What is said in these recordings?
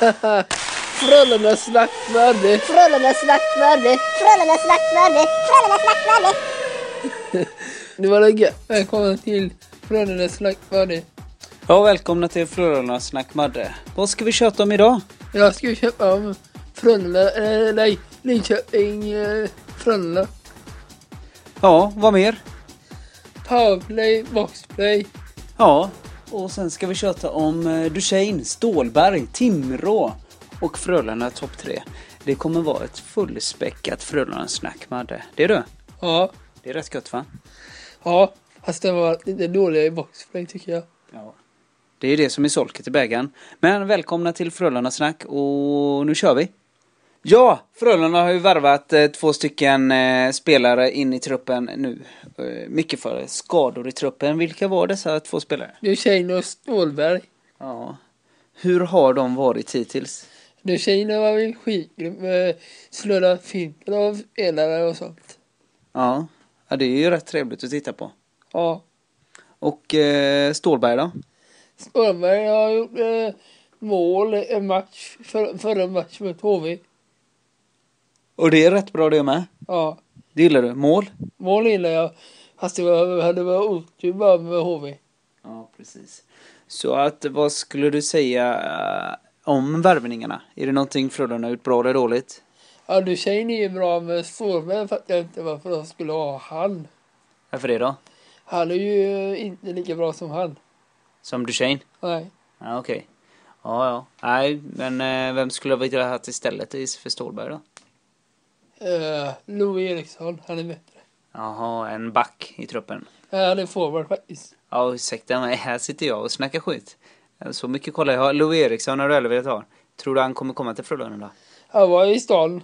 Frölunda slaktvarde. Frölunda slaktvarde. Frölunda slaktvarde. Frölunda slaktvarde. Det var det gött. Välkomna till Frölunda slaktvarde. Ja, välkomna till Frölunda Snack Madde. Vad ska vi köta om idag? Jag ska köpa om Frölunda, Linköping, Frölunda. Ja, vad mer? Powerplay, boxplay. Ja, och sen ska vi köta om Duchesne, Stålberg, Timrå och Frölunda topp 3. Det kommer vara ett fullspäckat Frölunda Snack Madde. Det är du? Ja, Det är rätt gött, va? ja. Fast det var lite dåliga i boxplay tycker jag. Ja. Det är det som är solket i bägaren. Men välkomna till Frölunda Snack och nu kör vi. Ja, Frölunda har ju värvat 2 stycken spelare in i truppen nu. Mycket för skador i truppen. Vilka var dessa 2 spelare? Duchesne och Stålberg. Ja. Hur har de varit hittills? Duchesne var väl skitgrym med slöda finter av spelare och sånt. Ja, det är ju rätt trevligt att titta på. Ja. Och Stålberg då? Stålberg har gjort mål i en match, förra match mot HV. Och det är rätt bra det med. Ja. Det gillar du? Mål? Mål gillar jag. Fast det hade varit otur bara med HV. Ja, precis. Så att, vad skulle du säga om värvningarna? Är det någonting Frölunda har gjort bra eller dåligt? Ja, Duchesne är ju bra med Stålberg för att jag inte varför de skulle ha han. Varför det då? Han är ju inte lika bra som han. Som Duchesne? Nej. Ja, okej. Ja. Nej, men vem skulle ha velat ha istället för Stålberg då? Louis Eriksson, han är bättre. Jaha, en back i truppen. Han är forward faktiskt. Ja, ursäkta mig. Här sitter jag och snackar skit. Så mycket kollar jag. Louis Eriksson har du aldrig velat ha. Tror du han kommer komma till Frölunda då? Han var i stan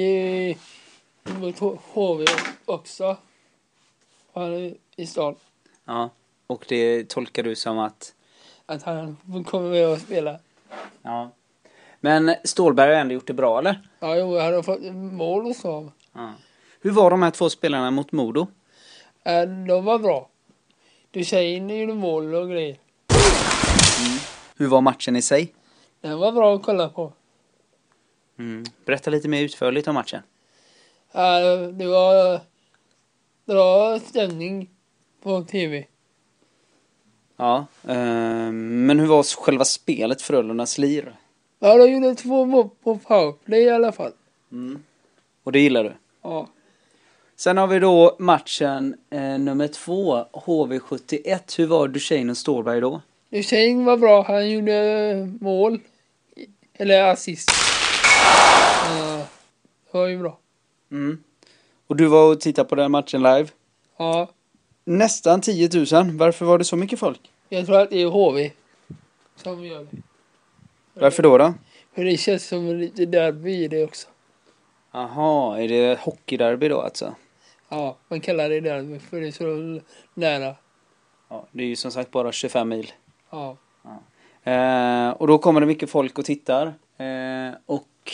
mot HV också. Han är i stan. Ja, och det tolkar du som att... Att han kommer med och spela. Ja. Men Stålberg har ändå gjort det bra, eller? Ja, jo, han har fått mål och så. Ja. Hur var de här 2 spelarna mot Modo? De var bra. Duchesne gjorde mål och grejer. Hur var matchen i sig? Den var bra att kolla på. Berätta lite mer utförligt om matchen. Det var bra stämning på tv. Ja, men hur var själva spelet Frölundas lir? Ja, de gjorde 2 mål på powerplay i alla fall. Och det gillar du? Ja. Sen har vi då matchen nummer 2, HV71. Hur var Duchesne och Stålberg då? Duchesne var bra. Han gjorde mål. Eller assist. Det var ju bra. Och du var och tittade på den matchen live? Ja. Nästan 10 000. Varför var det så mycket folk? Jag tror att det är HV som gör det. Varför då? För det känns som lite derby i det också. Aha, är det hockeyderby då alltså? Ja, man kallar det derby för det är så nära. Ja, det är ju som sagt bara 25 mil. Ja. Och då kommer det mycket folk och tittar. Och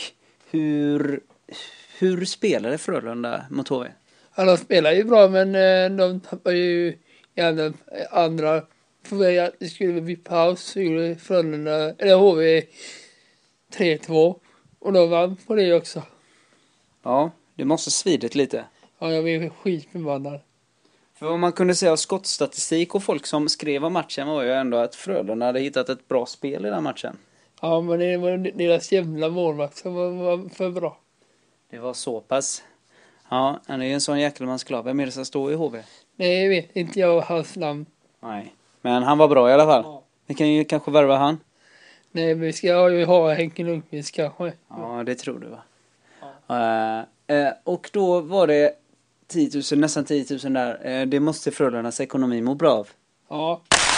hur spelade Frölunda mot HV? Ja, de spelar ju bra men de tappar ju i andra för mig att det skulle bli paus så gjorde Frölunda, eller HV 3-2 och de vann på det också. Ja, det måste svidit lite. Ja, jag blev skitförbannad. För vad man kunde säga av skottstatistik och folk som skrev om matchen var ju ändå att Frölunda hade hittat ett bra spel i den matchen. Ja, men det var deras jävla målvakt som var för bra. Det var så pass. Ja, han är ju en sån jäkla man skulle ha. Vem är det som står i HV? Nej, jag vet inte jag hans namn. Nej, men han var bra i alla fall. Ja. Vi kan ju kanske värva han. Nej, men vi ska ju ha Henke Lundqvist kanske. Ja, det tror du va? Ja. Och då var det 10 000, nästan 10 000 där. Det måste Frölundas ekonomi må bra av. Ja.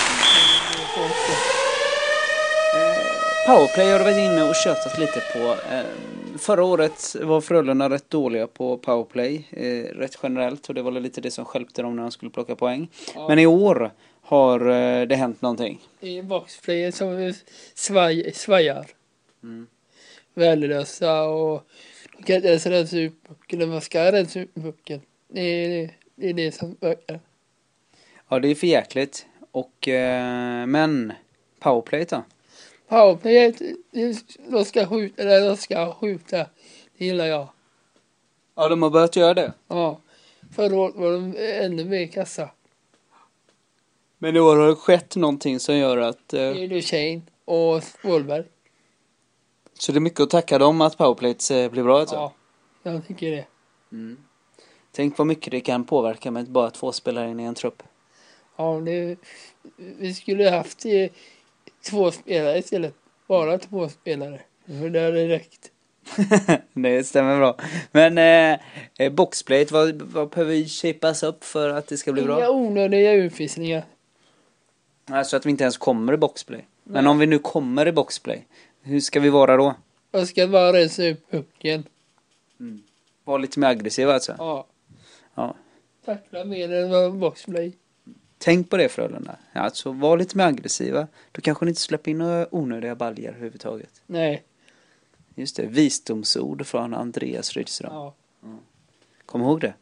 Powerplay har du varit inne och köttat lite på. Förra året var Frölunda rätt dåliga på powerplay. Rätt generellt. Och det var lite det som stjälpte dem när de skulle plocka poäng. Ja. Men i år har det hänt någonting. Det är boxplayer som svajar. Värdelösa och de kan inte ens rensa ut pucken. De ska rensa ut pucken. Det är det som ökar. Ja, det är för jäkligt. Och, men powerplay då? Powerplay, de ska skjuta, eller de ska skjuta. Det gillar jag. Ja, de har börjat göra det. Ja. Förra året var de ännu mer kassa. Men i år har det skett någonting som gör att... Det är Duchene och Smålberg. Så det är mycket att tacka dem att powerplays blir bra alltså. Ja, jag tycker det. Mm. Tänk vad mycket det kan påverka med bara 2 spelare in i en trupp. Ja, vi skulle haft 2 spelare istället. Bara 2 spelare. För det hade räckt. Det stämmer bra. Men boxplayet, vad behöver vi shapas upp för att det ska bli Inga bra? onödiga utvisningar. Alltså att vi inte ens kommer i boxplay. Men om vi nu kommer i boxplay, hur ska vi vara då? Jag ska bara rensa upp pucken. Var lite mer aggressiva alltså. Ja. Ja. Tackla mer än vad boxplay. Tänk på det, Frölunda. Alltså var lite mer aggressiva. Då kanske ni inte släpper in några onödiga baljer överhuvudtaget. Nej. Just det, visdomsord från Andreas Rydström. Ja. Kom ihåg det.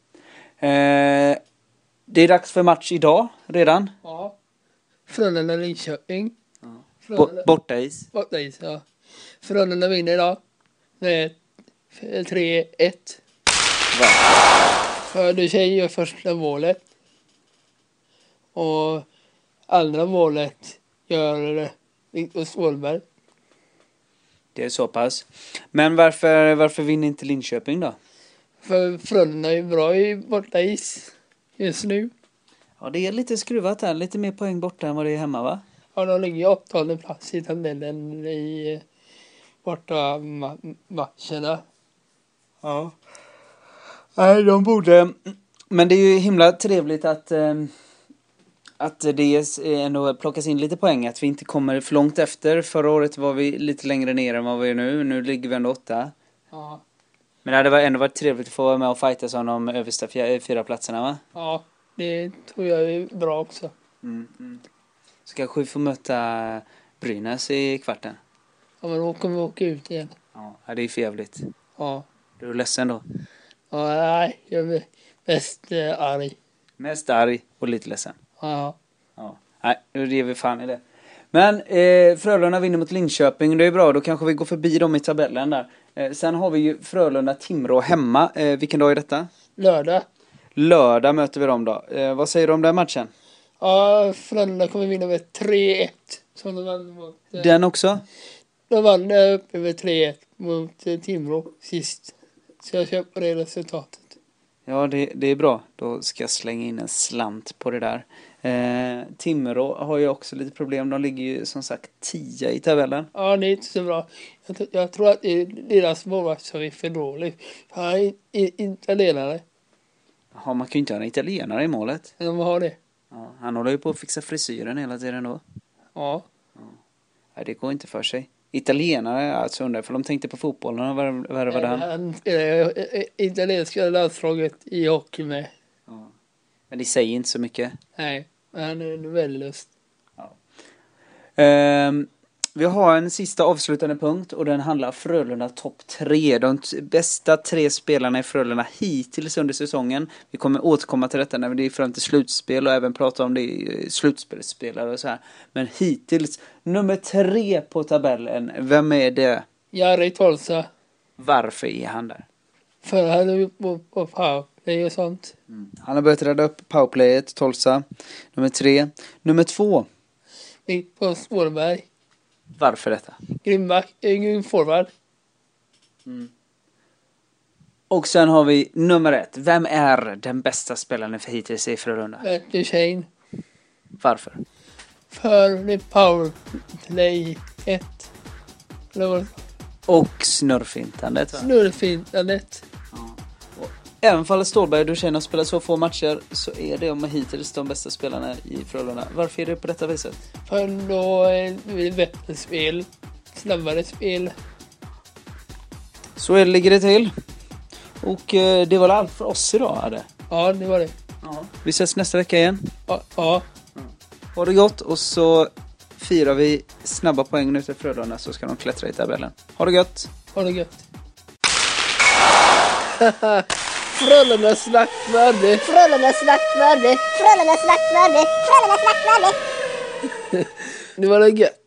Det är dags för match idag redan. Ja. Frölunda Linköping. Bortais. Bortais, ja. Frölunda vinner idag. Med 3-1. Va? För Duchene gör första målet. Och andra målet gör Viktor Smålberg. Det är så pass. Men varför vinner inte Linköping då? För Frölunda är bra i bortais just nu. Ja, det är lite skruvat här. Lite mer poäng borta än vad det är hemma, va? Ja, de ligger 8:e plats i tabellen i borta matcherna. Ja. Nej, de borde... Men det är ju himla trevligt att det ändå plockas in lite poäng. Att vi inte kommer för långt efter. Förra året var vi lite längre ner än vad vi är nu. Nu ligger vi ändå 8. Ja. Men det hade ändå varit trevligt att få vara med och fightas om de översta 4 platserna, va? Ja, det tror jag är bra också. Så kanske vi får möta Brynäs i kvarten. Ja, men då kommer vi åka ut igen. Ja, det är för jävligt. Ja. Är du ledsen då? Ja, nej, jag är mest arg. Mest arg och lite ledsen. Ja. Ja. Nej, nu ger vi fan i det. Men Frölunda vinner mot Linköping. Det är bra, då kanske vi går förbi dem i tabellen där. Sen har vi ju Frölunda-Timrå hemma. Vilken dag är detta? Lördag. Lördag möter vi dem då. Vad säger du om den matchen? Ja, Frölunda kommer vinna med 3-1. Som de vann mot... Den också? De vann uppe med 3-1 mot Timrå sist. Så jag köper det resultatet. Ja, det är bra. Då ska jag slänga in en slant på det där. Timrå har ju också lite problem. De ligger ju som sagt 10 i tabellen. Ja, det är inte så bra. Jag tror att deras målvakt som är för dålig. Han är italienare. Ja, man kan ju inte ha en italienare i målet. Men de har det. Ja, han håller ju på att fixa frisyren hela tiden då. Ja. Nej, det går inte för sig. Italienare, alltså undrar för de tänkte på fotbollen och värvade han. Han spelar italienska landslaget i hockey med. Ja. Men det säger inte så mycket. Nej, men han är väldigt lust. Vi har en sista avslutande punkt och den handlar om Frölunda topp 3. De bästa 3 spelarna i Frölunda hittills under säsongen. Vi kommer återkomma till detta när vi är fram till slutspel och även prata om det i slutspelsspelare och så här. Men hittills, nummer 3 på tabellen, vem är det? Jari Tolsa. Varför är han där? För han är på powerplay och sånt. Han har börjat rädda upp powerplayet, Tolsa. Nummer 3. Nummer 2. På Smålberg. Varför detta? Grym forward. Och sen har vi nummer 1. Vem är den bästa spelaren för hittills i Frölunda? Duchene. Varför? För det powerplay 1. Och snurrfintandet, va? Snurrfintandet. Även fall Stålberg och Duchene har spelat så få matcher så är det om hittills de bästa spelarna i Frölunda. Varför är det på detta viset? För då är det bättre spel. Snabbare spel. Så ligger det till. Och det var allt för oss idag, Adde. Ja, det var det. Ja. Vi ses nästa vecka igen. Ja. Ha det gott och så firar vi snabba poäng nu till Frölunda så ska de klättra i tabellen. Ha det gött! Ha det gött! Frölunda slaktvarde! Frölunda slaktvarde! Frölunda slaktvarde! Frölunda slaktvarde! Det var det gött!